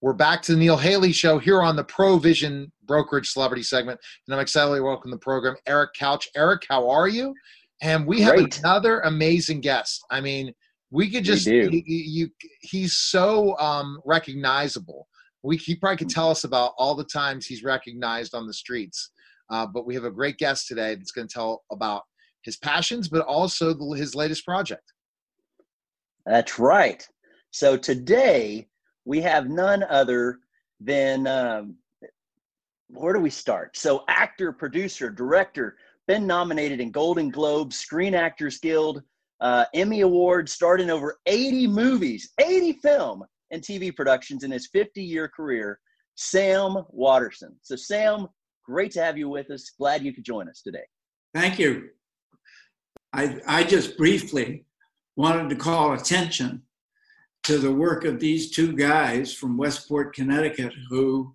We're back to the Neil Haley Show here on the ProVision Brokerage Celebrity segment, and I'm excited to welcome the program Eric Couch. Eric, how are you? And we have another amazing guest. I mean, we could just he's so recognizable. He probably could tell us about all the times he's recognized on the streets. But we have a great guest today that's going to tell about his passions, but also his latest project. That's right. So today we have none other than, where do we start? So actor, producer, director, been nominated in Golden Globes, Screen Actors Guild, Emmy Awards, starred in over 80 movies, 80 film and TV productions in his 50-year career, Sam Waterston. So Sam, great to have you with us. Glad you could join us today. Thank you. I just briefly wanted to call attention to the work of these two guys from Westport, Connecticut, who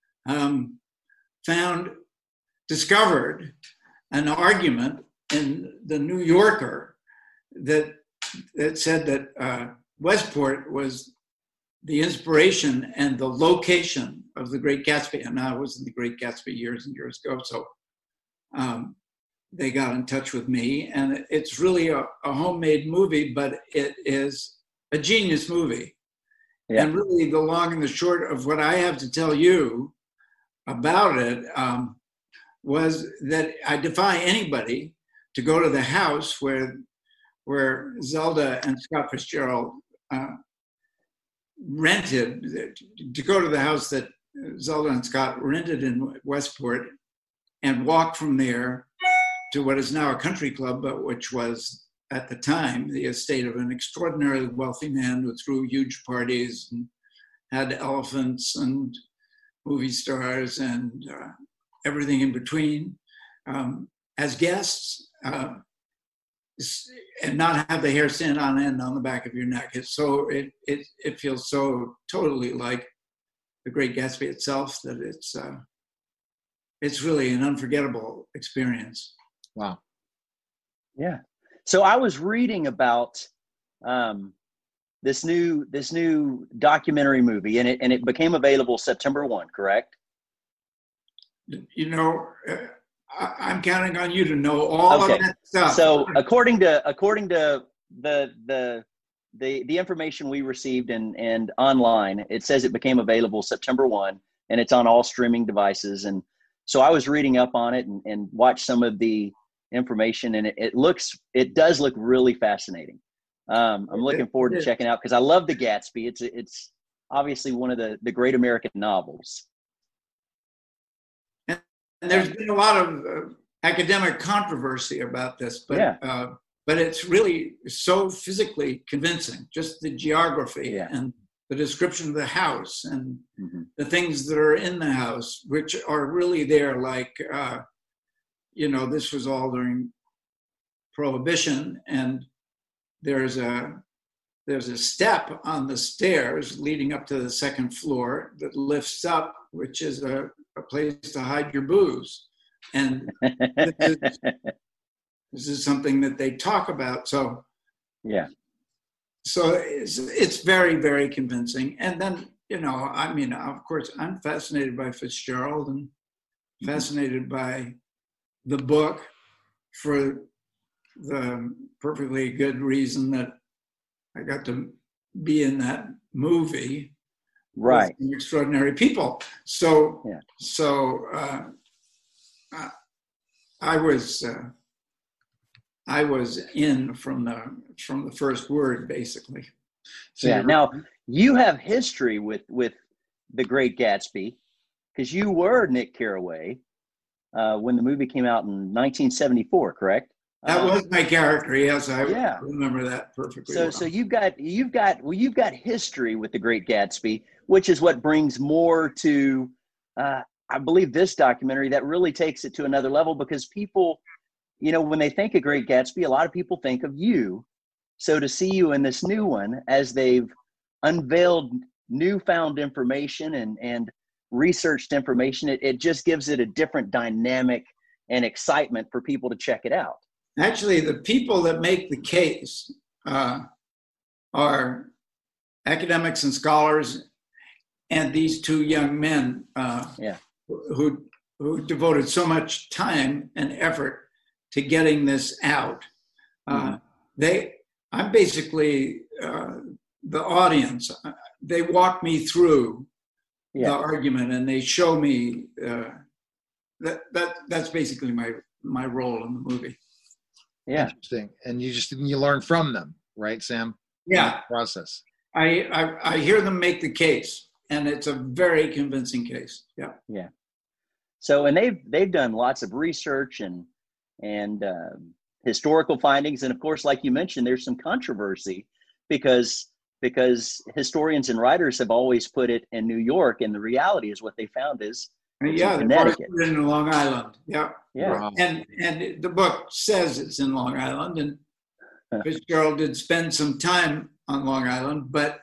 discovered an argument in the New Yorker that said that Westport was the inspiration and the location of The Great Gatsby. And I was in The Great Gatsby years and years ago, so they got in touch with me. And it's really a homemade movie, but it is a genius movie. Yeah. And really the long and the short of what I have to tell you about it was that I defy anybody to go to the house where Zelda and Scott Fitzgerald rented, to go to the house that Zelda and Scott rented in Westport and walk from there to what is now a country club, but which was at the time the estate of an extraordinarily wealthy man who threw huge parties and had elephants and movie stars and everything in between as guests, and not have the hair stand on end on the back of your neck. It feels so totally like The Great Gatsby itself that it's really an unforgettable experience. Wow. Yeah. So I was reading about this new documentary movie, and it became available September 1, correct? You know, I'm counting on you to know all of that stuff. So according to the information we received and online, it says it became available September 1, and it's on all streaming devices. And so I was reading up on it and watched some of the information, and it does look really fascinating. I'm looking forward to checking out because I love The Gatsby. It's obviously one of the great American novels. And there's been a lot of academic controversy about this, but it's really so physically convincing. Just the geography and the description of the house and the things that are in the house, which are really there. Like, this was all during Prohibition, and there's a step on the stairs leading up to the second floor that lifts up, which is a place to hide your booze. And this is something that they talk about. So it's very, very convincing. And then, of course, I'm fascinated by Fitzgerald and fascinated by the book for the perfectly good reason that I got to be in that movie. Right. Extraordinary people. So I was in from the first word, basically. So now you have history with The Great Gatsby because you were Nick Carraway when the movie came out in 1974, correct? That was my character. Yes, I remember that perfectly. So you've got history with The Great Gatsby, which is what brings more to, I believe, this documentary that really takes it to another level because people, when they think of Great Gatsby, a lot of people think of you. So to see you in this new one, as they've unveiled newfound information and researched information, it just gives it a different dynamic and excitement for people to check it out. Actually, the people that make the case are academics and scholars and these two young men who devoted so much time and effort to getting this out. I'm basically the audience. They walk me through the argument, and they show me that's basically my role in the movie. Yeah, interesting. And you learn from them, right, Sam? Yeah, process. I hear them make the case, and it's a very convincing case. Yeah. Yeah. So, and they've done lots of research and historical findings, and of course, like you mentioned, there's some controversy because historians and writers have always put it in New York, and the reality is what they found is in Long Island. Yeah. Wow. And the book says it's in Long Island, and Fitzgerald did spend some time on Long Island, but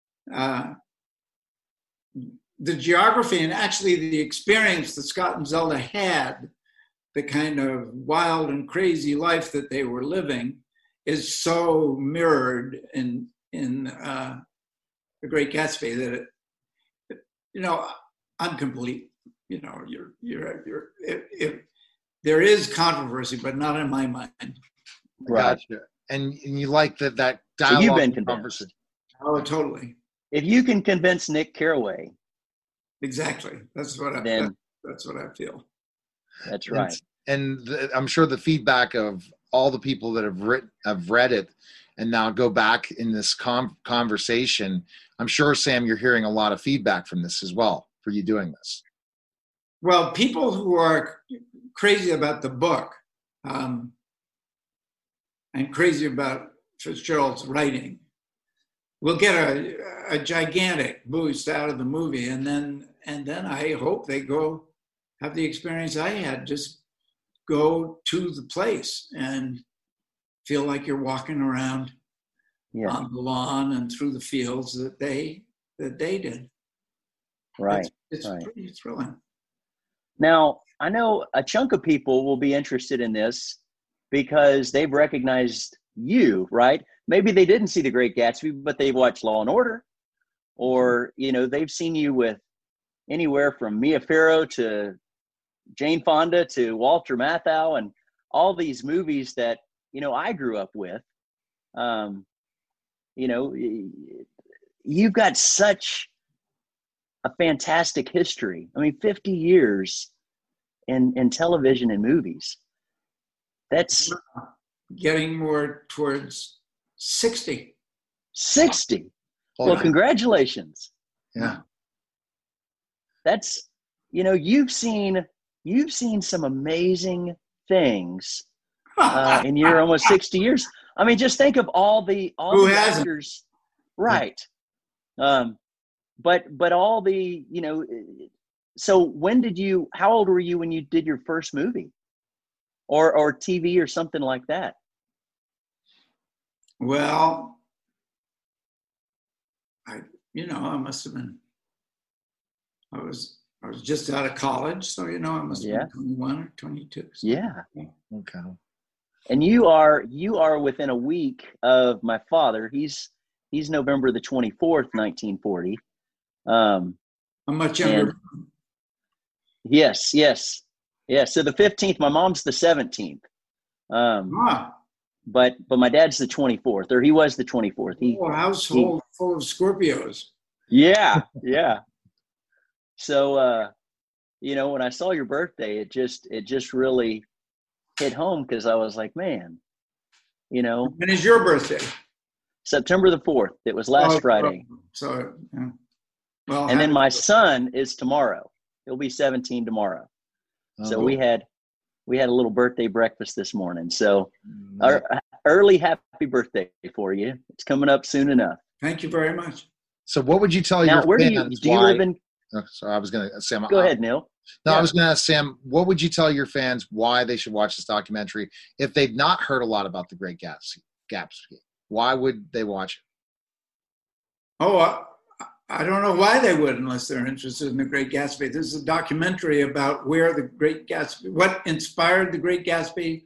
the geography and actually the experience that Scott and Zelda had, the kind of wild and crazy life that they were living, is so mirrored in The Great Gatsby that I'm complete. There is controversy, but not in my mind. Right. Gotcha. And you like that dialogue. So you've been convinced. Oh, totally. If you can convince Nick Carraway. Exactly. That's what I feel. That's right. And I'm sure the feedback of all the people that have read it and now go back in this conversation, I'm sure, Sam, you're hearing a lot of feedback from this as well for you doing this. Well, people who are crazy about the book and crazy about Fitzgerald's writing will get a gigantic boost out of the movie, and then I hope they go have the experience I had. Just go to the place and feel like you're walking around on the lawn and through the fields that they did. Right. It's pretty thrilling. Now, I know a chunk of people will be interested in this because they've recognized you, right? Maybe they didn't see The Great Gatsby, but they've watched Law and Order, or, they've seen you with anywhere from Mia Farrow to Jane Fonda to Walter Matthau and all these movies that, I grew up with. You've got such a fantastic history. I mean, 50 years in television and movies. That's getting more towards 60. 60. Well, congratulations. Yeah. That's, you've seen some amazing things in your almost 60 years. I mean, just think of all the actors. Right. But all the, so how old were you when you did your first movie or TV or something like that? Well, I must have been, I was just out of college. So, I must have been 21 or 22. So. Yeah. Okay. And you are within a week of my father. He's November the 24th, 1940. I'm much younger. Yes. Yeah. So the 15th, my mom's the 17th. But my dad's the 24th, or he was the 24th. Household full of Scorpios. Yeah. So, when I saw your birthday, it just really hit home because I was like, man, When is your birthday? September the 4th. It was last Friday. So, yeah. Well, and then my son is tomorrow. He'll be 17 tomorrow. So we had a little birthday breakfast this morning. So our early happy birthday for you. It's coming up soon enough. Thank you very much. So what would you tell your fans? Do you live in? Sorry, I was going to, Sam. Go ahead, Neil. No, I was going to ask Sam, what would you tell your fans why they should watch this documentary if they've not heard a lot about The Great Gatsby? Why would they watch it? Oh, I don't know why they would unless they're interested in The Great Gatsby. This is a documentary about where The Great Gatsby, what inspired The Great Gatsby,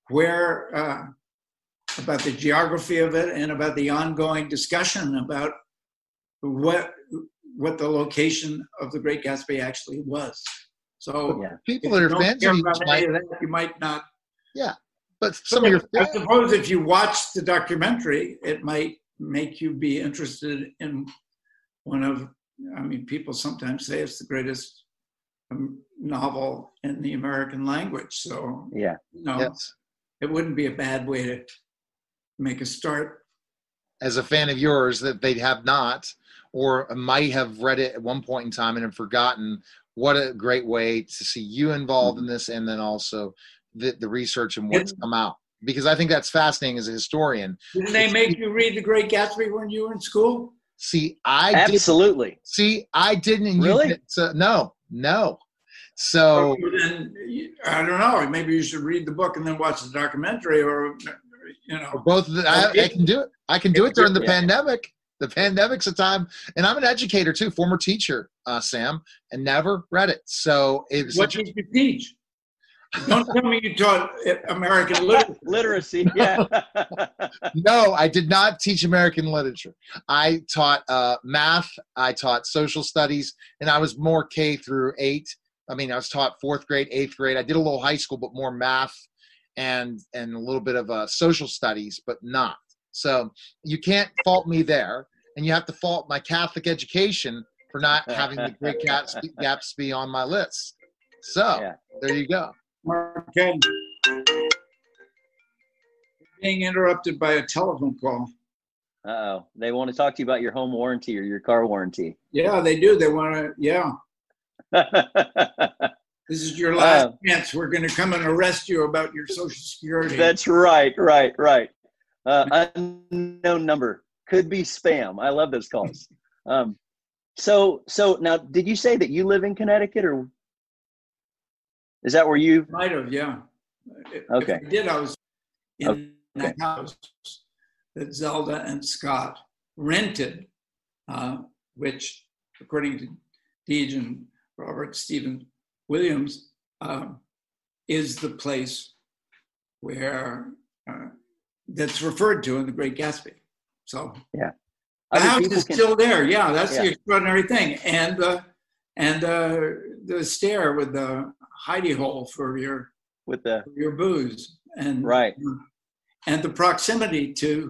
about the geography of it, and about the ongoing discussion about what the location of the Great Gatsby actually was. So people that are fans of you might not. Yeah, but some of your I suppose if you watch the documentary, it might make you be interested in one of. I mean, people sometimes say it's the greatest novel in the American language. So it wouldn't be a bad way to make a start. As a fan of yours, that they have not, or might have read it at one point in time and have forgotten. What a great way to see you involved in this, and then also the research and what's come out. Because I think that's fascinating as a historian. Didn't they make you read The Great Gatsby when you were in school? See, absolutely. Did. See, I didn't. And really? You did, so, no. So then, I don't know. Maybe you should read the book and then watch the documentary, or both. I can do it. I can do it during the pandemic. The pandemic's a time, and I'm an educator too, former teacher, Sam, and never read it. So what did you teach? Don't tell me you taught American literacy. Yeah. No, I did not teach American literature. I taught math. I taught social studies, and I was more K through 8. I mean, I was taught 4th grade, 8th grade. I did a little high school, but more math and a little bit of social studies, but not. So you can't fault me there, and you have to fault my Catholic education for not having the Great Gatsby on my list. So there you go. Okay. Being interrupted by a telephone call. Uh-oh. They want to talk to you about your home warranty or your car warranty. Yeah, they do. They want to, This is your last chance. We're going to come and arrest you about your Social Security. That's right. Unknown number. Could be spam. I love those calls. So now, did you say that you live in Connecticut, or is that where you might have? Yeah. Okay. If I did. I was in that house that Zelda and Scott rented, which, according to Deej and Robert Stephen Williams, is the place where that's referred to in The Great Gatsby. So the house is still there. Yeah, that's the extraordinary thing. And the stair with the hidey hole for your booze, and and the proximity to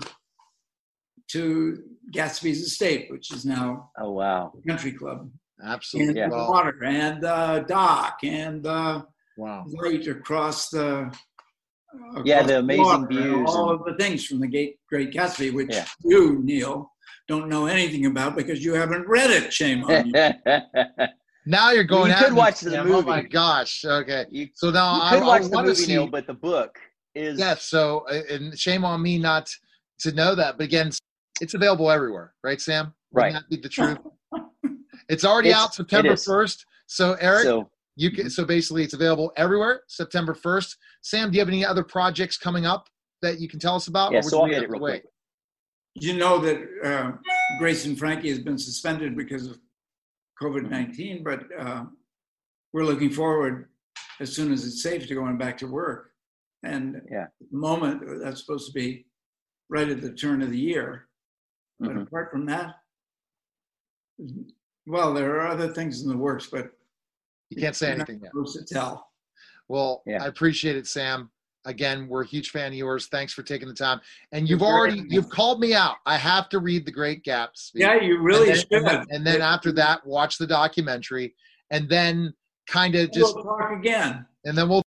Gatsby's estate, which is now country club. Absolutely. And water and dock and light across the the amazing views, all of the things from the Great Gatsby, which you, Neil, don't know anything about because you haven't read it. Shame on you. Now you're going. You could watch the movie. Oh my gosh! Okay, so now I watch the movie, Neil, but the book is So, and shame on me not to know that. But again, it's available everywhere, right, Sam? Wouldn't that be the truth? It's already out September 1st. So, Eric, you can. So basically, it's available everywhere September 1st. Sam, do you have any other projects coming up that you can tell us about? Yeah, so I'll hit it real quick. You know that Grace and Frankie has been suspended because of COVID-19, but we're looking forward as soon as it's safe to going back to work. And at the moment, that's supposed to be right at the turn of the year. But apart from that, well, there are other things in the works, but you can't say anything yet. Supposed to tell. Well, I appreciate it, Sam. Again, we're a huge fan of yours. Thanks for taking the time. And you've called me out. I have to read The Great Gatsby. Yeah, you really should. And then after that, watch the documentary, and then kind of just we'll talk again. And then we'll